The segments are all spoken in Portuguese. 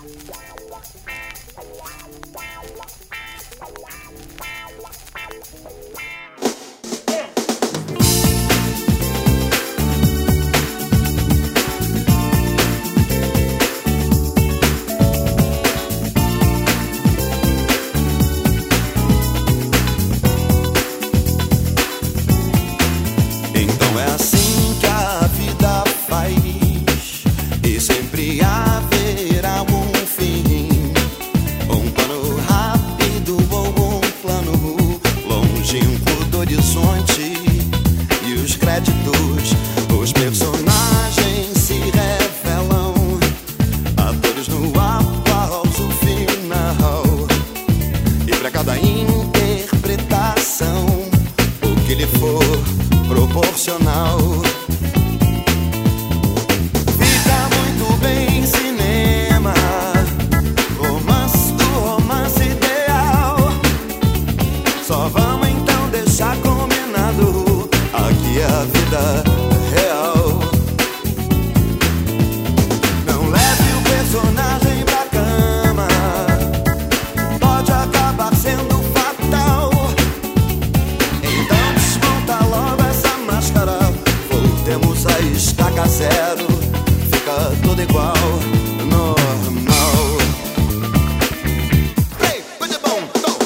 Então é assim que a vida faz, e sempre haverá um fim. Um plano rápido ou um plano longínquo do horizonte. E os créditos, os personagens se revelam, atores no aplauso final. E pra cada interpretação, o que lhe for proporcional. Fica muito bem cinema, romance do romance ideal. Só vamos então deixar combinado, aqui é a vida real. Não leve o personagem pra cama, pode acabar sendo fatal. Então desmonta logo essa máscara, voltemos a estaca zero, fica tudo igual, normal. Hey, muito bom, então.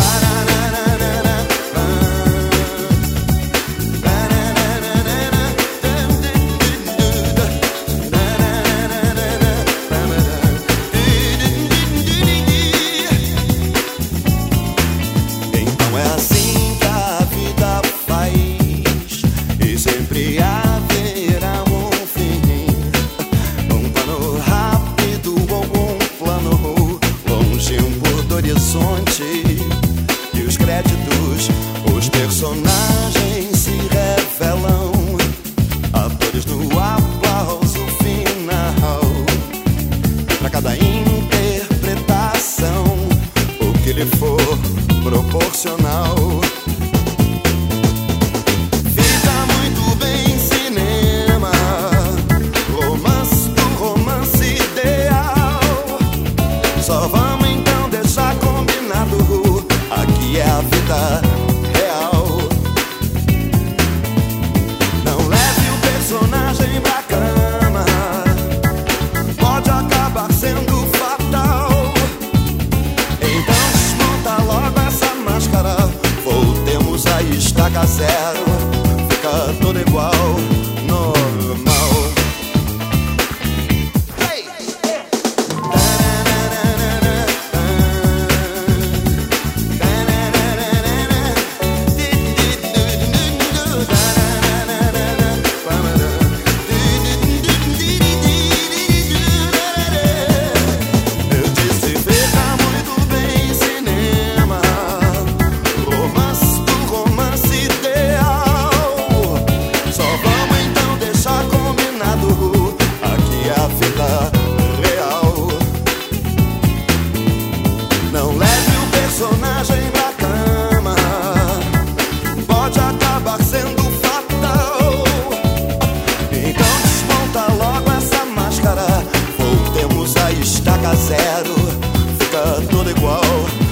Então é assim que a vida faz, e sempre haverá um fim. Um plano rápido ou um plano longínquo do horizonte. E os créditos, os personagens se revelam, atores no aplauso final. E pra cada interpretação, o que lhe for proporcional. Fica muito bem cinema, romance do romance ideal. Só vamos então deixar combinado, aqui é a vida real. Não leve o personagem pra cama, pode acabar sendo fatal. Então desmonta logo essa máscara, voltemos a estaca zero, fica tudo igual, normal. Hey! Eu disse fica muito bem cinema, romance do romance ideal. Só vamos então deixar combinado, aqui é a vida real. Não leve o personagem pra cama, pode acabar sendo fatal. Então desmonta logo essa máscara, voltemos a estaca zero, fica tudo igual.